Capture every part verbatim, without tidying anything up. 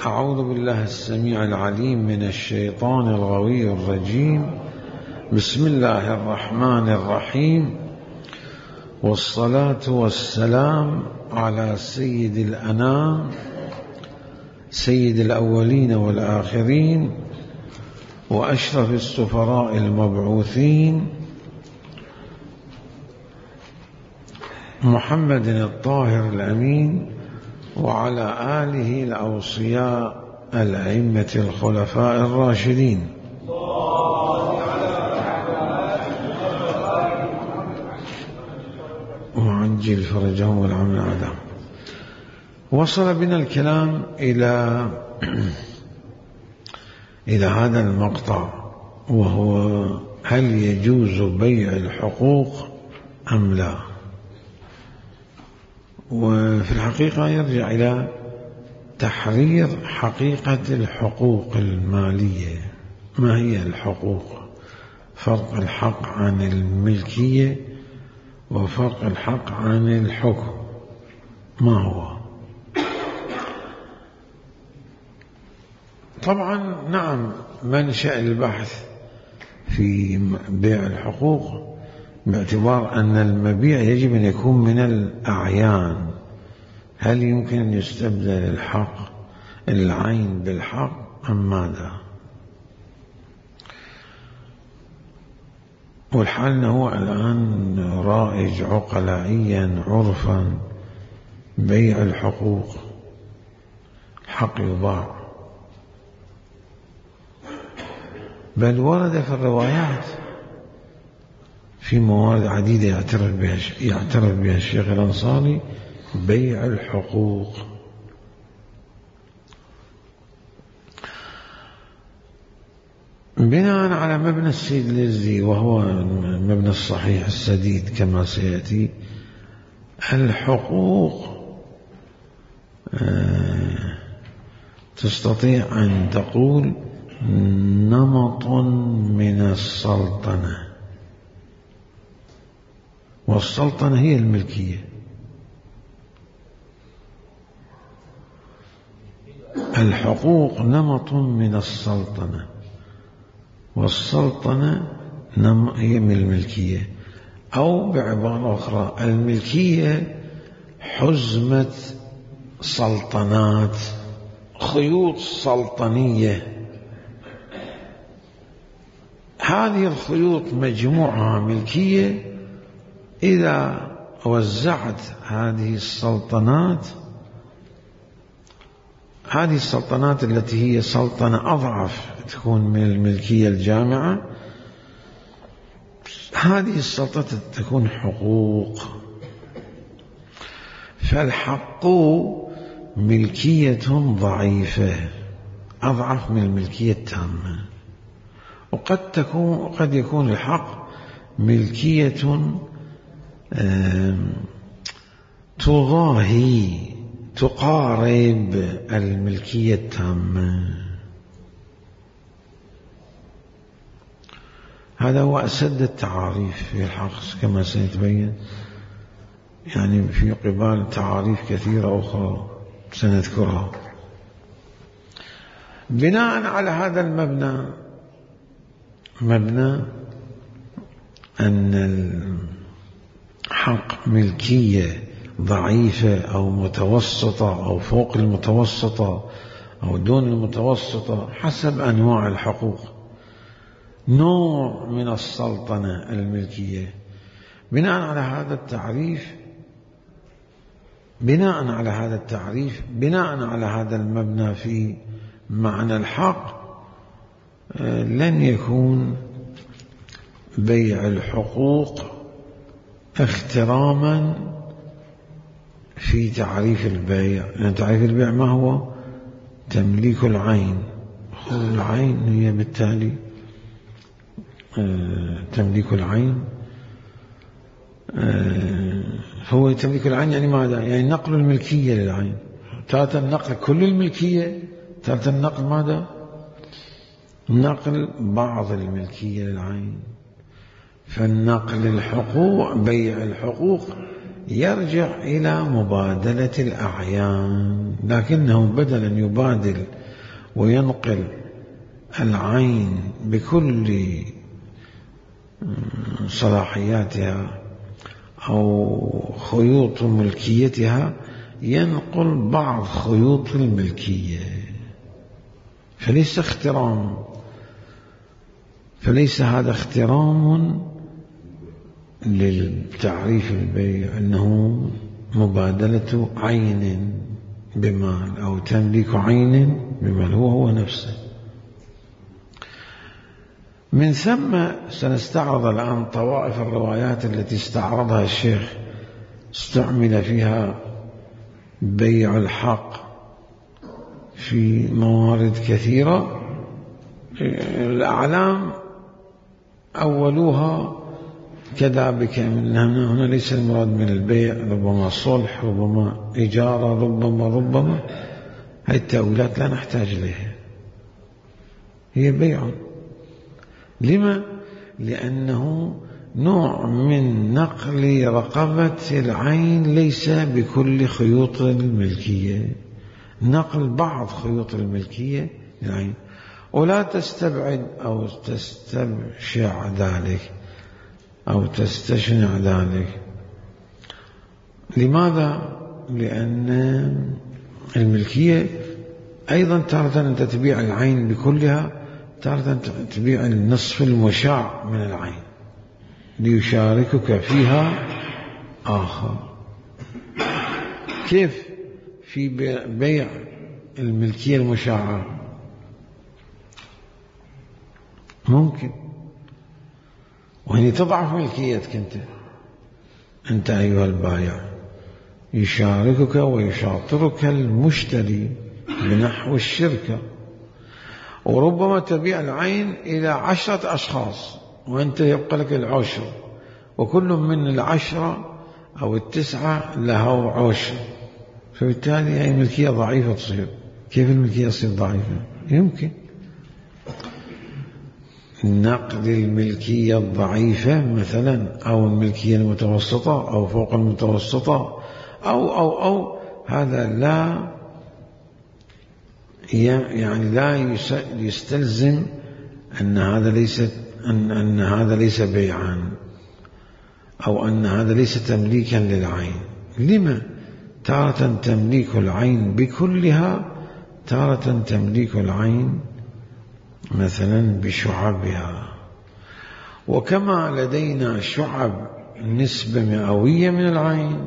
أعوذ بالله السميع العليم من الشيطان الغوي الرجيم. بسم الله الرحمن الرحيم، والصلاة والسلام على سيد الأنام سيد الأولين والآخرين وأشرف السفراء المبعوثين محمد الطاهر الأمين، وعلى آله الأوصياء الأئمة الخلفاء الراشدين. وعجل فرجهم والعمل أعدام. وصل بنا الكلام إلى إلى هذا المقطع، وهو هل يجوز بيع الحقوق أم لا؟ وفي الحقيقة يرجع إلى تحرير حقيقة الحقوق المالية. ما هي الحقوق؟ فرق الحق عن الملكية وفرق الحق عن الحكم ما هو؟ طبعا نعم، منشأ البحث في بيع الحقوق باعتبار أن المبيع يجب أن يكون من الأعيان. هل يمكن أن يستبدل الحق العين بالحق أم ماذا؟ والحال أنه هو الآن رائج عقلائيا عرفا بيع الحقوق، الحق يباع، بل ورد في الروايات في موارد عديدة يعترف بها يعترف بها الشيخ الأنصاري بيع الحقوق. بناء على مبنى السيد الإزدي، وهو مبنى الصحيح السديد كما سيأتي، الحقوق تستطيع أن تقول نمط من السلطنة، والسلطنة هي الملكية. الحقوق نمط من السلطنة، والسلطنة هي من الملكية، أو بعبارة أخرى الملكية حزمة سلطنات، خيوط سلطنية. هذه الخيوط مجموعة ملكية. إذا وزعت هذه السلطنات هذه السلطنات التي هي سلطنة أضعف تكون من الملكية الجامعة، هذه السلطنة تكون حقوق. فالحق ملكية ضعيفة أضعف من الملكية التامة، وقد تكون قد يكون الحق ملكية تضاهي تقارب الملكية التامة. هذا هو أسد التعاريف في الحق كما سيتبين، يعني في قبال تعاريف كثيرة أخرى سنذكرها. بناء على هذا المبنى، مبنى أن الحق ملكية ضعيفة أو متوسطة أو فوق المتوسطة أو دون المتوسطة حسب أنواع الحقوق، نوع من السلطنة الملكية. بناء على هذا التعريف بناء على هذا التعريف بناء على هذا المبنى في معنى الحق، لن يكون بيع الحقوق اختراما في تعريف البيع. لأن تعريف البيع ما هو؟ تمليك العين. العين هي بالتالي تمليك العين. هو تمليك العين يعني ماذا؟ يعني نقل الملكية للعين. تارة النقل كل الملكية، تارة النقل ماذا؟ نقل بعض الملكية للعين. فالنقل الحقوق بيع الحقوق يرجع إلى مبادلة الأعيان، لكنه بدل أن يبادل وينقل العين بكل صلاحياتها أو خيوط ملكيتها ينقل بعض خيوط الملكية، فليس اخترام، فليس هذا اخترام للتعريف البيع أنه مبادلة عين بمال أو تمليك عين بمال، هو هو نفسه. من ثم سنستعرض الآن طوائف الروايات التي استعرضها الشيخ استعمل فيها بيع الحق في موارد كثيرة. الأعلام أولوها كذلك، هنا ليس المراد من البيع ربما صلح، ربما إجارة، ربما ربما هذه التأويلات لا نحتاج لها، هي بيع. لما؟ لأنه نوع من نقل رقبة العين ليس بكل خيوط الملكية، نقل بعض خيوط الملكية للعين، ولا تستبعد أو تستبشع ذلك أو تستشنع ذلك. لماذا؟ لأن الملكية أيضا تارة أنت تبيع العين بكلها، تارة تبيع النصف المشاع من العين ليشاركك فيها آخر. كيف في بيع الملكية المشاعة؟ ممكن، وهي تضعف ملكيتك أنت أنت أيها البائع، يشاركك ويشاطرك المشتري بنحو الشركة، وربما تبيع العين إلى عشرة أشخاص وأنت يبقى لك العشر، وكل من العشرة أو التسعة له عشر، فبالتالي هي ملكية ضعيفة تصير. كيف الملكية تصير ضعيفة؟ يمكن نقد الملكية الضعيفة مثلا، أو الملكية المتوسطة أو فوق المتوسطة أو أو أو هذا لا يعني لا يستلزم أن هذا ليس أن أن هذا ليس بيعا، أو أن هذا ليس تمليكا للعين. لما؟ تارة تمليك العين بكلها، تارة تمليك العين مثلا بشعبها. وكما لدينا شعب نسبة مئوية من العين،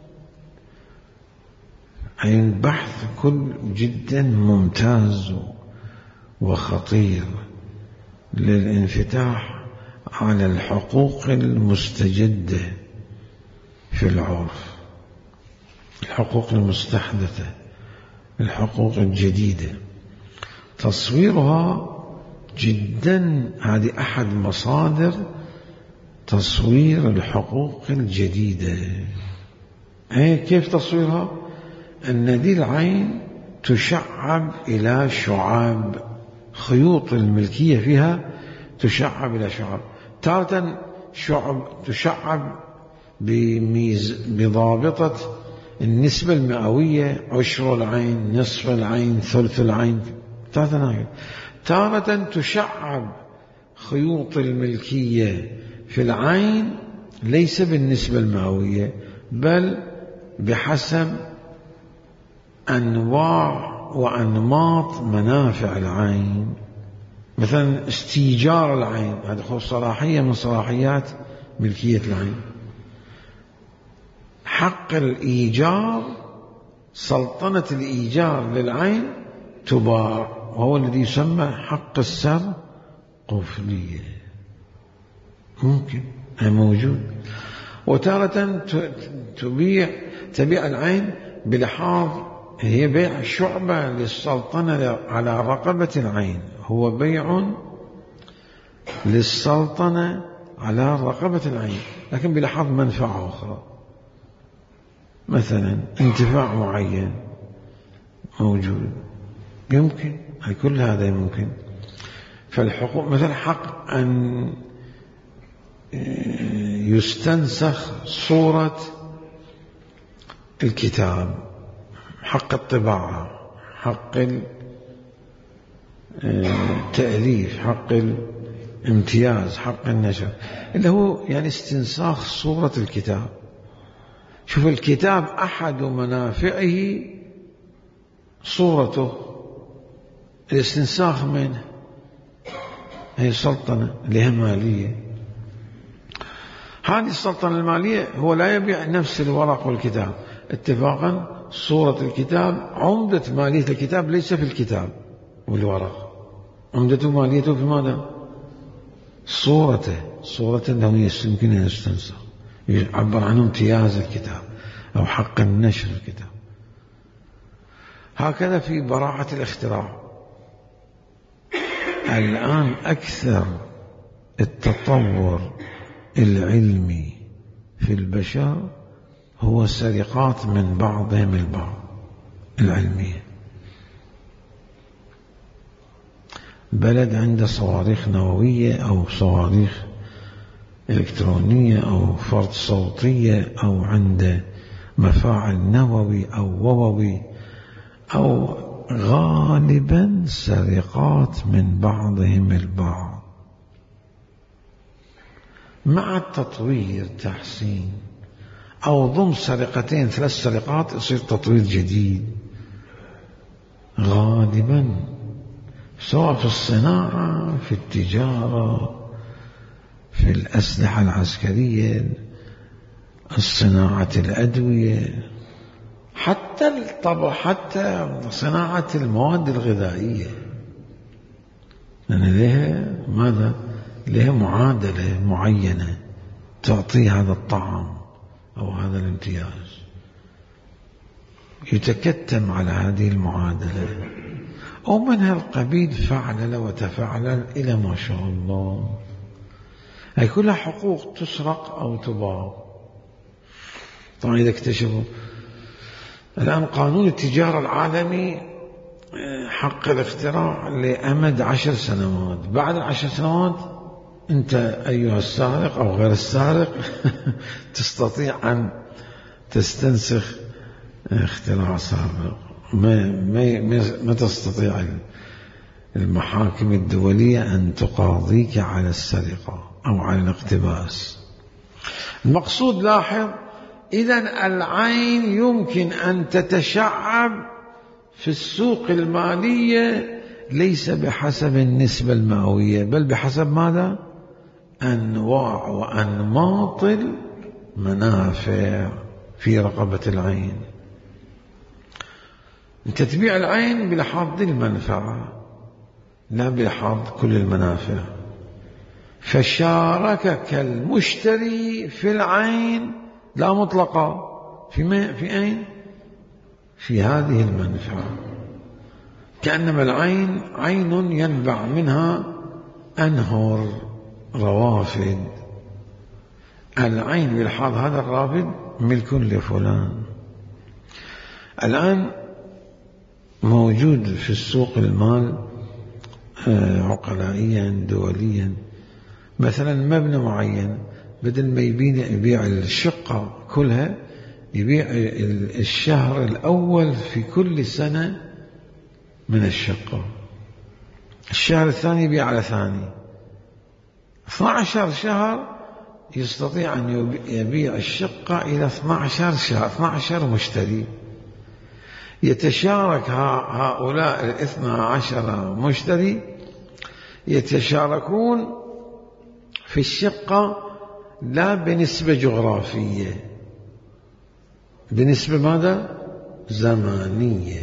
أي البحث كل جدا ممتاز وخطير للانفتاح على الحقوق المستجدة في العرف، الحقوق المستحدثة، الحقوق الجديدة، تصويرها جدا. هذه أحد مصادر تصوير الحقوق الجديدة. أي كيف تصويرها؟ أن دي العين تشعب إلى شعاب، خيوط الملكية فيها تشعب إلى شعاب، تارة شعب تشعب بميز بضابطة النسبة المئوية، عشر العين، نصف العين، ثلث العين، تارة تارة تشعب خيوط الملكية في العين ليس بالنسبة المئوية، بل بحسب أنواع وأنماط منافع العين. مثلا استيجار العين، هذه صلاحية من صلاحيات ملكية العين. حق الإيجار، سلطنة الإيجار للعين تباع، وهو الذي يسمى حق السر قفلية، ممكن هي موجود. وتارة تبيع تبيع العين بلحاظ، هي بيع شعبة للسلطنة على رقبة العين، هو بيع للسلطنة على رقبة العين، لكن بلحاظ منفعة أخرى، مثلا انتفاع معين موجود، يمكن كل هذا يمكن. فالحقوق مثلا حق أن يستنسخ صورة الكتاب، حق الطباعة، حق التأليف، حق الامتياز، حق النشر، اللي هو يعني استنساخ صورة الكتاب. شوف الكتاب أحد منافعه صورته، الاستنساخ منه هي سلطنة لها مالية. هذه السلطنة المالية هو لا يبيع نفس الورق والكتاب اتفاقا. صورة الكتاب عمدة مالية الكتاب ليس في الكتاب والورق، عمدته ماليته في ماذا؟ صورته، صورة أنه يمكن أن يستنسخ، يعبر عنه امتياز الكتاب أو حق النشر الكتاب. هكذا في براعة الاختراع. الآن أكثر التطور العلمي في البشر هو سرقات من بعضهم البعض العلمية. بلد عنده صواريخ نووية أو صواريخ إلكترونية أو فرد صوتية أو عنده مفاعل نووي أو وووي، أو غالبا سرقات من بعضهم البعض. مع التطوير تحسين، أو ضمن سرقتين ثلاث سرقات يصير تطوير جديد غالبا، سواء في الصناعة، في التجارة، في الأسلحة العسكرية، الصناعة الأدوية، حتى الطبخ، حتى صناعة المواد الغذائية، لأن لها ماذا؟ لها معادلة معينة تعطي هذا الطعم أو هذا الامتياز، يتكتم على هذه المعادلة. ومن هالقبيل فعلل وتفعلل إلى ما شاء الله. هي كلها حقوق تسرق أو تباع. طبعا إذا اكتشفوا الآن قانون التجارة العالمي حق الاختراع لأمد عشر سنوات، بعد العشر سنوات أنت أيها السارق أو غير السارق تستطيع أن تستنسخ اختراع سابق. ما, ما, ما تستطيع المحاكم الدولية أن تقاضيك على السرقة أو على الاقتباس. المقصود لاحظ، إذن العين يمكن أن تتشعب في السوق المالية ليس بحسب النسبة المئوية، بل بحسب ماذا؟ أنواع وأنماط المنافع في رقبة العين. أنت تبيع العين بلحاظ المنفعة لا بلحاظ كل المنافع. فشاركك المشتري في العين لا مطلقة في ما في أين؟ في هذه المنفعة. كأنما العين عين ينبع منها أنهر روافد، العين بلحاظ هذا الرافد ملك لفلان. الآن موجود في السوق المال عقلائيا دوليا، مثلا مبنى معين بدل ما يبيع الشقة كلها يبيع الشهر الأول في كل سنة من الشقة، الشهر الثاني يبيع على ثاني، اثني عشر شهر يستطيع أن يبيع الشقة إلى اثني عشر شهر، اثني عشر مشتري. يتشارك هؤلاء الاثنى عشر مشتري يتشاركون في الشقة لا بنسبة جغرافية، بنسبة ماذا؟ زمانية.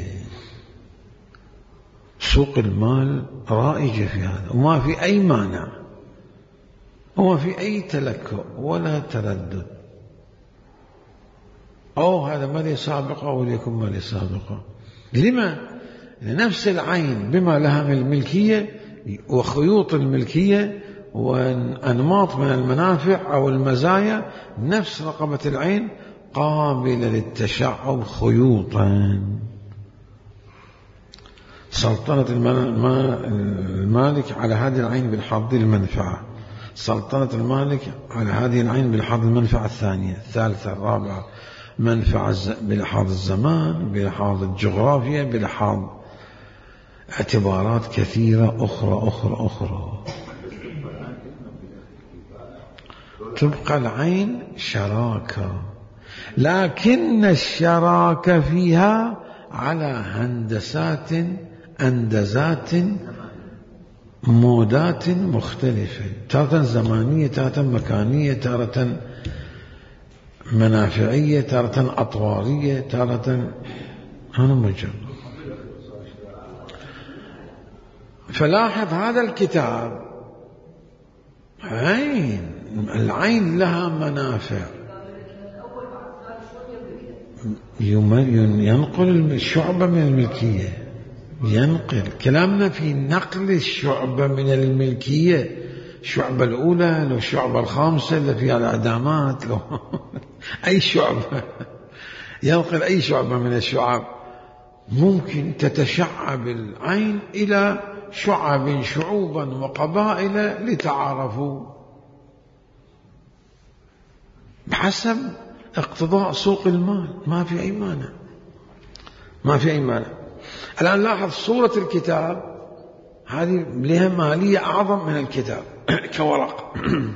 سوق المال رائجة في هذا، وما في أي مانع وما في أي تلكؤ ولا تردد. أو هذا ما لي سابقة أو ليكن ما لي سابقة. لما؟ لنفس العين بما لها من الملكية وخيوط الملكية وأنماط من المنافع أو المزايا، نفس رقبة العين قابلة للتشعب خيوطا. سلطنة المالك على هذه العين بالحظ المنفعة، سلطنة المالك على هذه العين بالحظ المنفعة الثانية الثالثة الرابعة، منفعة بلحاظ الزمان، بلحاظ الجغرافيا، بلحاظ اعتبارات كثيرة أخرى أخرى أخرى. تبقى العين شراكة، لكن الشراكة فيها على هندسات أندزات مودات مختلفة، تارة زمانية، تارة مكانية، تارة منافعية، تارة أطوارية، تارة هذا مجرد. فلاحظ هذا الكتاب عين، العين لها منافع، ينقل الشعبة من الملكية، ينقل كلامنا في نقل الشعبة من الملكية، الشعبة الأولى لو الشعبة الخامسة اللي فيها الإعدامات، لو أي شعبة، ينقل أي شعبة من الشعب. ممكن تتشعب العين إلى شعب شعوبا وقبائل لتعارفوا بحسب اقتضاء سوق المال، ما في أي مانع، ما في أي مانع. الآن لاحظ صورة الكتاب هذه لها مالية أعظم من الكتاب كورق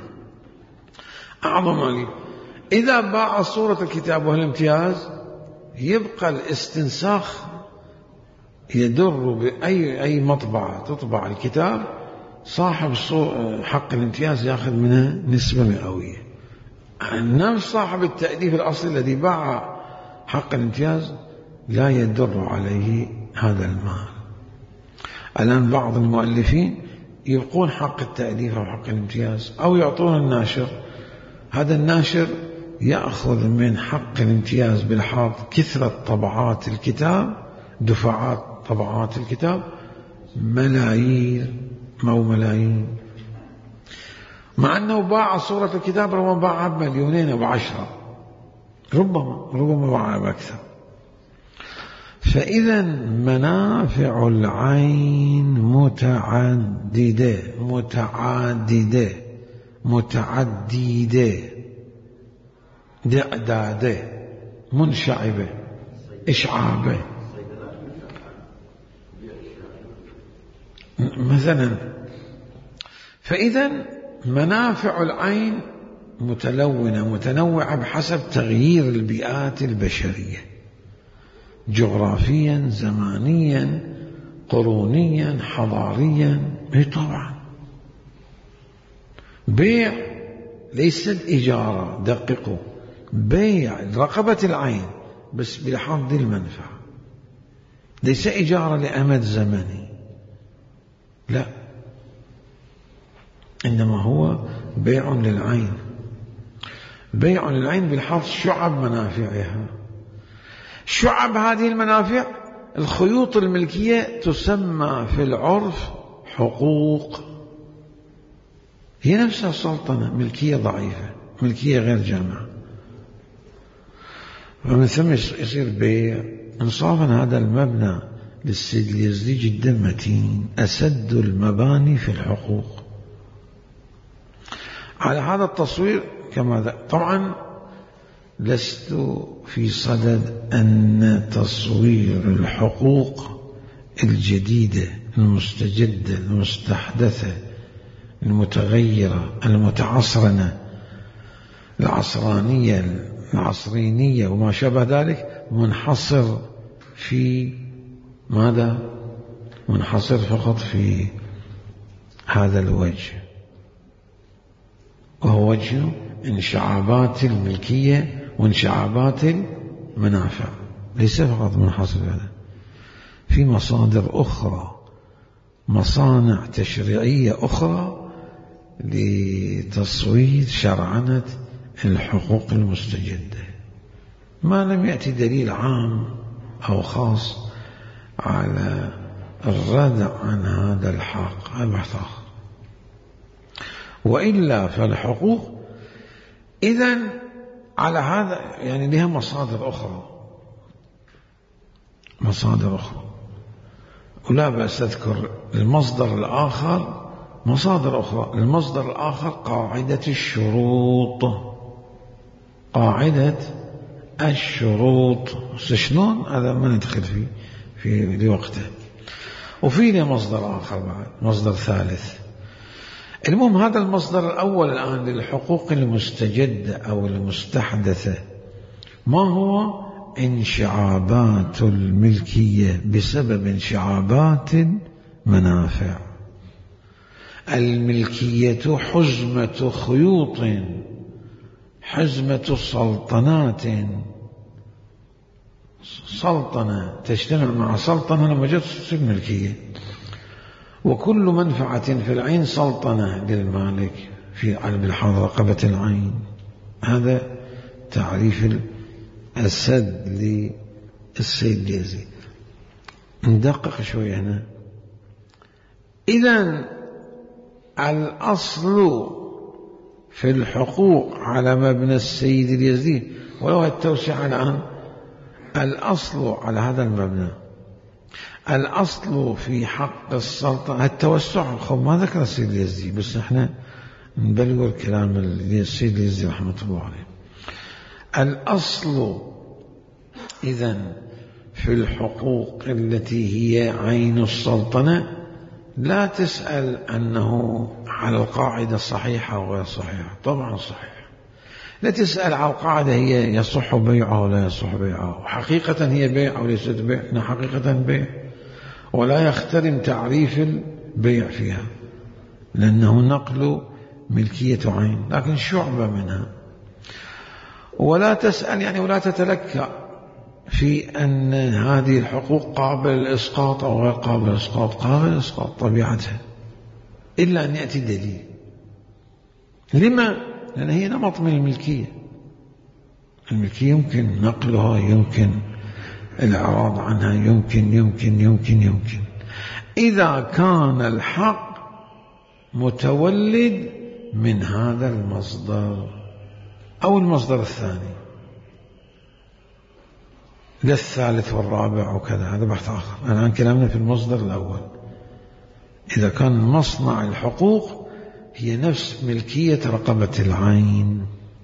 أعظم مالية. إذا باع صورة الكتاب والامتياز يبقى الاستنساخ يدر بأي أي مطبعة تطبع الكتاب، صاحب حق الامتياز يأخذ منها نسبة مئوية، نفس صاحب التأليف الأصلي الذي باع حق الامتياز لا يدر عليه هذا المال. الآن بعض المؤلفين يبقون حق التأليف أو حق الامتياز أو يعطون الناشر، هذا الناشر يأخذ من حق الامتياز بلحاظ كثرة طبعات الكتاب، دفعات طبعات الكتاب ملايين أو ملايين، مع أنه باع صورة الكتاب ربما باعها بمليونين أو عشرة، ربما ربما باعها بأكثر. فإذا منافع العين متعددة متعددة متعددة دعدادة منشعبة إشعابة. مثلا فإذا منافع العين متلونة متنوعة بحسب تغيير البيئات البشرية، جغرافيا، زمانيا، قرونيا، حضاريا. طبعا بيع ليست إجارة، دققوا، بيع رقبة العين بس بلحاظ المنفعة، ليس إجارة لأمد زمني، لا، إنما هو بيع للعين، بيع للعين بلحاظ شعب منافعها. شعب هذه المنافع الخيوط الملكية تسمى في العرف حقوق، هي نفسها سلطنة، ملكية ضعيفة، ملكية غير جامعة، ومن ثم يصير بيع. انصافا هذا المبنى للسيد اليزدي جدا متين، أسد المباني في الحقوق. على هذا التصوير كما ذا. طبعا لست في صدد أن تصوير الحقوق الجديدة المستجدة المستحدثة المتغيرة المتعصرنة العصرانية العصرينية وما شابه ذلك منحصر في ماذا؟ منحصر فقط في هذا الوجه، وهو وجه انشعابات الملكية وانشعابات المنافع، ليس فقط منحصر في هذا، في مصادر أخرى، مصانع تشريعية أخرى لتصوير شرعنة الحقوق المستجدة، ما لم يأتي دليل عام أو خاص على الردع عن هذا الحق. البحث آخر. وإلا فالحقوق إذن على هذا يعني لها مصادر أخرى، مصادر أخرى، ولا بأس أذكر المصدر الآخر، مصادر أخرى. المصدر الآخر قاعدة الشروط، قاعدة الشروط. شلون هذا ما ندخل فيه في لوقته. وفي له مصدر آخر بعد، مصدر ثالث. المهم هذا المصدر الأول الآن للحقوق المستجدة أو المستحدثة ما هو؟ انشعابات الملكية بسبب انشعابات منافع. الملكية حزمة خيوط، حزمة سلطنات. سلطنة تجتمع مع سلطنة لما جت تصير ملكية. وكل منفعة في العين سلطنة للمالك في بالحاضر رقبة العين. هذا تعريف السد للسيد اليزيد. ندقق شوي هنا. إذن الأصل في الحقوق على مبنى السيد اليزيد، ولو التوسعة الآن، الأصل على هذا المبنى، الأصل في حق السلطنة التوسع. خب ما ذكر السيد اليزيد، بس احنا نبلغ الكلام السيد اليزيد رحمة الله عليه. الأصل إذن في الحقوق التي هي عين السلطنة لا تسأل أنه على القاعدة صحيحة أو غير صحيحة. طبعا صحيح. لا تسأل على القاعدة هي يصح بيعها ولا يصح بيعها، وحقيقة هي بيع أو ليست بيع. إنها حقيقة بيع، ولا يخترم تعريف البيع فيها لأنه نقل ملكية عين، لكن شعبة منها. ولا تسأل يعني ولا تتلكأ في أن هذه الحقوق قابل الإسقاط أو غير قابل الإسقاط. قابل الإسقاط طبيعتها، إلا أن يأتي دليل. لما؟ لأن هي نمط من الملكية. الملكية يمكن نقلها، يمكن الإعراض عنها، يمكن يمكن يمكن يمكن إذا كان الحق متولد من هذا المصدر أو المصدر الثاني، لا الثالث والرابع وكذا. هذا بحث آخر. الآن كلامنا في المصدر الأول. إذا كان مصنع الحقوق هي نفس ملكية رقبة العين،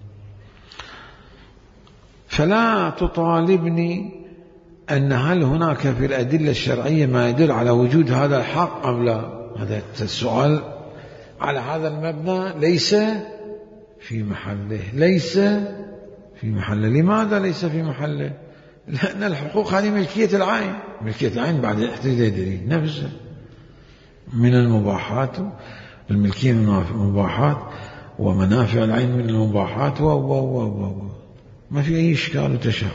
فلا تطالبني أن هل هناك في الأدلة الشرعية ما يدل على وجود هذا الحق أم لا. هذا السؤال على هذا المبنى ليس في محله. ليس في محله. لماذا ليس في محله؟ لأن الحقوق هذه ملكية العين. ملكية العين بعد يحتاج دليل نفسه من المباحات. الملكية من المباحات، ومنافع العين من المباحات، و و و و ما في أي إشكال وتشعب.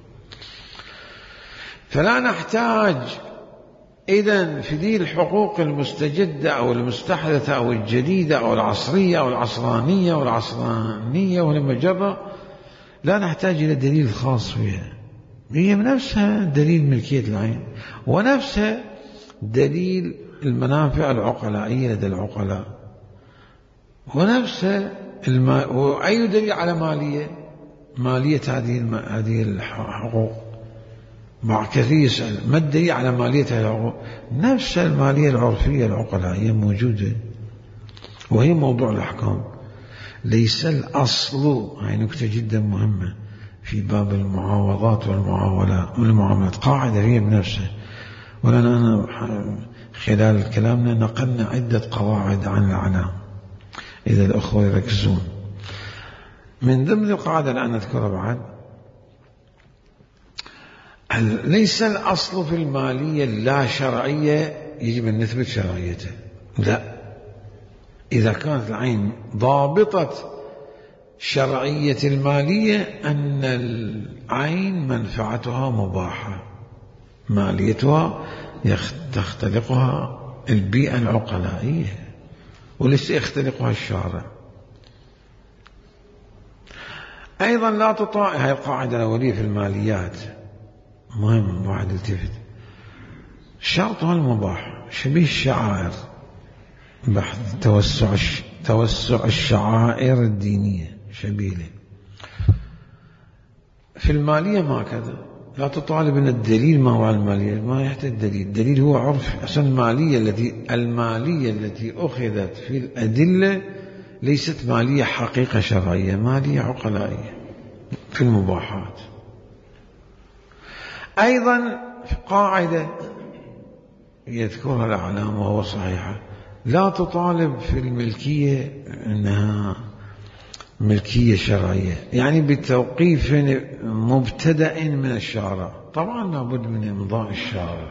فلا نحتاج إذن في ذي الحقوق المستجدة أو المستحدثة أو الجديدة أو العصرية أو العصرانية أو العصرانية والمجرة، لا نحتاج إلى دليل خاص فيها. هي بنفسها دليل ملكية العين، ونفسها دليل المنافع العقلائية لدى العقلاء، ونفسها الما... وأي دليل على مالية مالية هذه الم... هذه الحقوق. مع كثير يسأل ما الدليل على مالية هذه الحقوق؟ نفس المالية العرفية العقلائية موجودة، وهي موضوع الأحكام. ليس الأصل، هاي نكتة جدا مهمة في باب المعاوضات والمعاولات والمعاملات، قاعدة هي بنفسها. ولنا خلال كلامنا نقلنا عدة قواعد عن الأعلام إذا الأخوة يركزون. من ضمن القاعدة الآن نذكرها بعد، ليس الأصل في المالية اللا شرعية يجب أن نثبت شرعيته. لا، إذا كانت العين ضابطة شرعية المالية أن العين منفعتها مباحة، ماليتها تختلقها البيئة العقلائية وليس يختلقها الشارع. أيضا لا تطاع، هذه القاعدة الأولية في الماليات مهم واحد التفت، شرطها المباح شبيه الشعائر. بحث توسع توسع الشعائر الدينية شبيله. في المالية ما كذا، لا تطالب أن الدليل ما هو المالية، ما يحتاج دليل. الدليل هو عرف. أصلا المالية التي المالية التي أخذت في الأدلة ليست مالية حقيقة شرعية، مالية عقلائية في المباحات. أيضا قاعدة يذكرها الأعلام وهو صحيحة: لا تطالب في الملكية أنها ملكية شرعية، يعني بتوقيف مبتدأ من الشارع. طبعا لابد من إمضاء الشارع،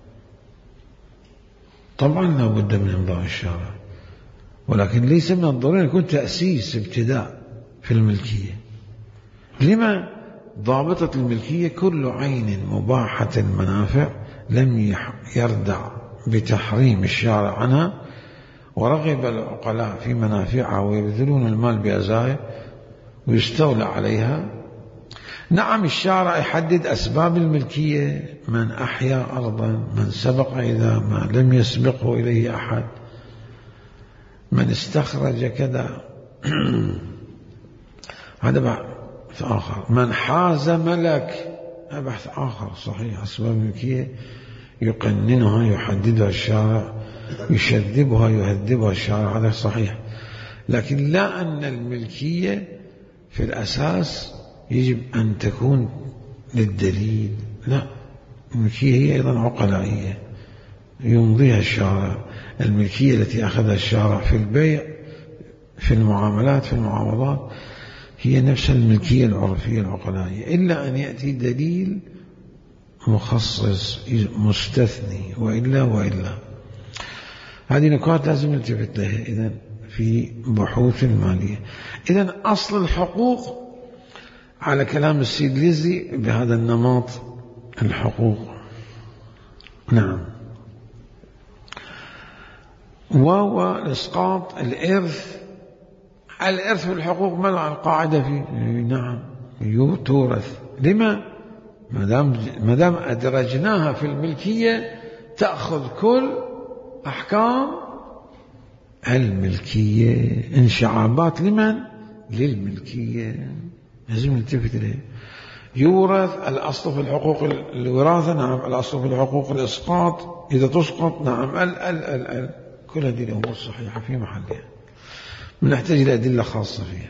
طبعا لابد من إمضاء الشارع، ولكن ليس من الضروري يكون تأسيس ابتداء في الملكية. لما؟ ضابطة الملكية كل عين مباحة المنافع لم يردع بتحريم الشارع عنها، ورغب العقلاء في منافعها ويبذلون المال بأزايا ويستولى عليها. نعم، الشارع يحدد أسباب الملكية: من أحيا أرضا، من سبق إذا ما لم يسبقه إليه أحد، من استخرج كذا هذا بحث آخر، من حاز ملك هذا بحث آخر. صحيح، أسباب الملكية يقننها يحددها الشارع، يشذبها يهذبها الشارع، هذا صحيح. لكن لا أن الملكية في الأساس يجب أن تكون للدليل، لا، الملكية هي أيضا عقلائية يمضيها الشارع. الملكية التي أخذها الشارع في البيع، في المعاملات، في المعاوضات، هي نفس الملكية العرفية العقلائية، إلا أن يأتي دليل مخصص مستثني، وإلا وإلا. هذه نقاط لازم نلتفت لها إذن في بحوث المالية. إذن أصل الحقوق على كلام السيد ليزي بهذا النمط الحقوق. نعم. وهو الإسقاط، الإرث. الإرث في الحقوق ما القاعدة فيه؟ نعم، تورث. لما؟ ما دام أدرجناها في الملكية تأخذ كل أحكام الملكية. انشعابات لمن؟ للملكية، لازم نلتفت إليه. يورث، الأصل في الحقوق الوراثة، نعم. الأصل في الحقوق الإسقاط، إذا تسقط، نعم. ال ال ال ال كل هذه الأمور صحيحة في محلها، نحتاج إلى أدلة خاصة فيها.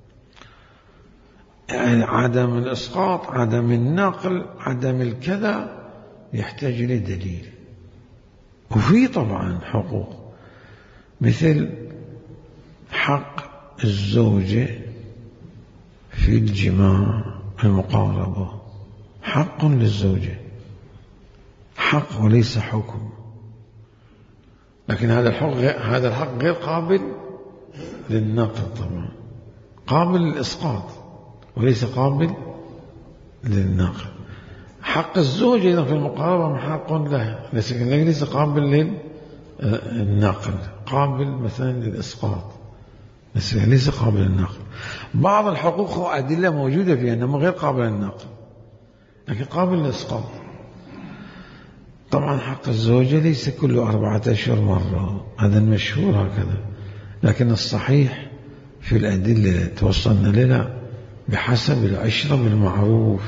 يعني عدم الإسقاط، عدم النقل، عدم الكذا، يحتاج إلى دليل. وفي طبعا حقوق مثل حق الزوجة في الجماع، المقاربة، حق للزوجة، حق وليس حكم. لكن هذا الحق هذا الحق غير قابل للنقل، طبعا قابل للإسقاط وليس قابل للنقل. حق الزوج أيضا في المقاربة حق له، ليس قابل للنقل، قابل مثلا للإسقاط، ليس قابل للنقل. بعض الحقوق أدلة موجودة فيها أنه غير قابل للنقل لكن قابل للإسقاط. طبعا حق الزوجة ليس كل أربعة أشهر مرة، هذا المشهور هكذا، لكن الصحيح في الأدلة توصلنا لنا بحسب العشرة بالمعروف،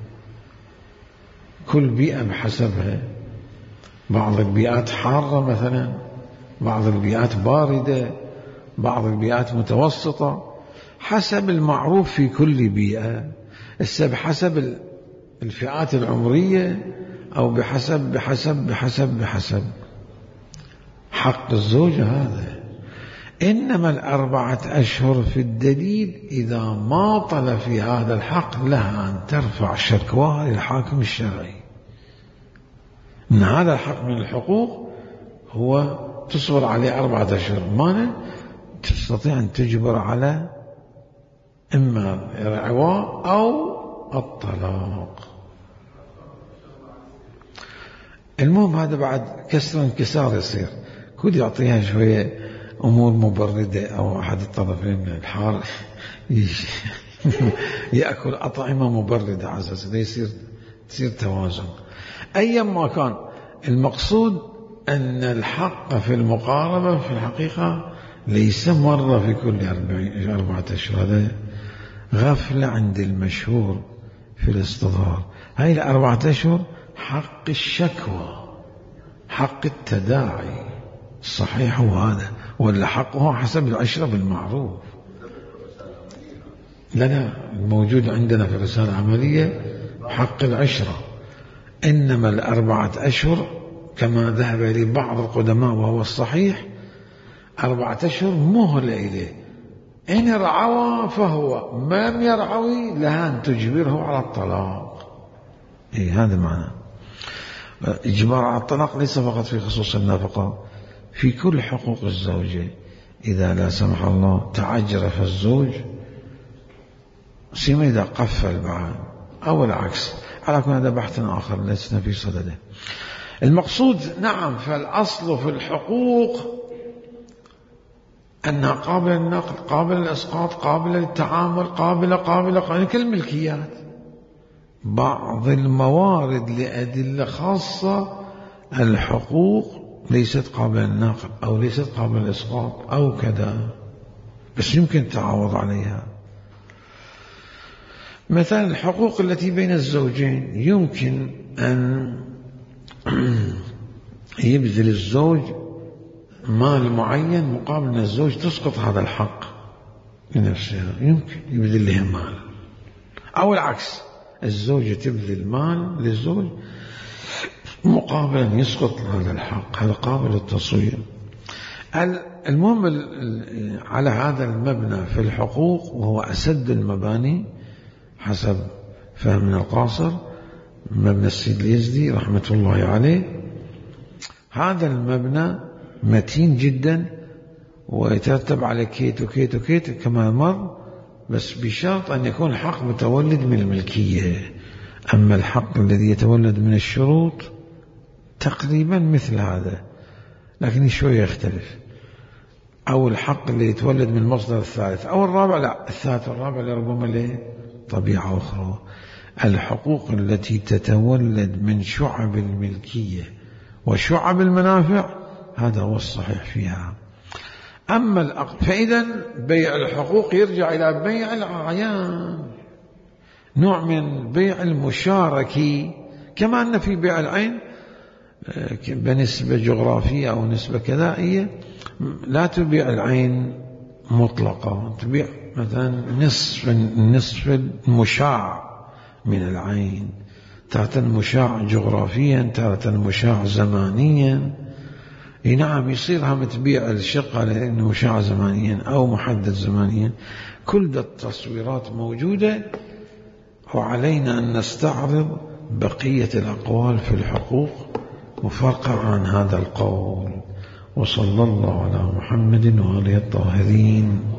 كل بيئة بحسبها. بعض البيئات حارة مثلا، بعض البيئات باردة، بعض البيئات متوسطة، حسب المعروف في كل بيئة. السبب حسب الفئات العمرية أو بحسب بحسب بحسب بحسب حق الزوجة هذا. إنما الأربعة أشهر في الدليل إذا ما طل في هذا الحق لها أن ترفع شكواها للحاكم الشرعي إن هذا الحق من الحقوق هو تصبر عليه أربعة أشهر، ما تستطيع أن تجبر على إما العواء أو الطلاق. المهم هذا بعد كسر انكسار يصير، كل يعطيها شوية أمور مبردة أو أحد الطرفين من الحار يأكل أطعمة مبردة على أساس يصير تصير توازن. أيما كان المقصود أن الحق في المقاربة في الحقيقة ليس مرة في كل أربعة أشهر، هذا غفلة عند المشهور في الاستظهار. هاي الأربعة أشهر حق الشكوى، حق التداعي، الصحيح هو هذا، ولا حقه حسب العشرة بالمعروف. لا لا، الموجود عندنا في الرسالة العملية حق العشرة، إنما الأربعة أشهر كما ذهب إليه بعض القدماء وهو الصحيح، أربعة أشهر مهلة إليه، إن رعوى فهو، ما لم يرعوي لها أن تجبره على الطلاق. إيه هذا معنى إجبار على الطلاق، ليس فقط في خصوص النفقة، في كل حقوق الزوجة. إذا لا سمح الله تعجرف الزوج، سيما إذا قفل بعد أو العكس، على كل هذا بحث آخر لسنا في صدده. المقصود نعم، فالأصل في الحقوق أنها قابلة للنقل، قابلة للإسقاط، قابلة للتعامل، قابلة قابلة قابلة كالملكيات. بعض الموارد لأدلة خاصة الحقوق ليست قابلة للنقل أو ليست قابلة للإسقاط أو كذا، بس يمكن التعاوض عليها. مثلا الحقوق التي بين الزوجين يمكن أن يبذل الزوج مال معين مقابل أن الزوج تسقط هذا الحق لنفسها، يمكن يبذل لها مال، أو العكس، الزوجة تبذل مال للزوج مقابل أن يسقط هذا الحق. هذا قابل للتصوير. المهم على هذا المبنى في الحقوق، وهو أسد المباني حسب فهمنا القاصر، مبنى السيد اليزدي رحمة الله عليه، هذا المبنى متين جدا ويترتب على كيت وكيت وكيت كما مر، بس بشرط أن يكون الحق متولد من الملكية. أما الحق الذي يتولد من الشروط تقريبا مثل هذا، لكن شوية يختلف. أو الحق اللي يتولد من المصدر الثالث أو الرابع، لا، الثالث والرابع لربما له طبيعة أخرى. الحقوق التي تتولد من شعب الملكية وشعب المنافع هذا هو الصحيح فيها. أما الأقل، فإذا بيع الحقوق يرجع إلى بيع الأعيان، نوع من بيع المشاركي، كما أن في بيع العين بنسبة جغرافية أو نسبة كذائية، لا تبيع العين مطلقة، تبيع مثلا نصف نصف المشاع من العين، تارة مشاع جغرافيا، تارة مشاع زمانيا. نعم يصير هم تبيع الشقة لأنه مشاع زمانيا أو محدد زمانيا. كل ده التصويرات موجودة، وعلينا أن نستعرض بقية الأقوال في الحقوق مفرقة عن هذا القول. وصلى الله على محمد وآله الطاهرين.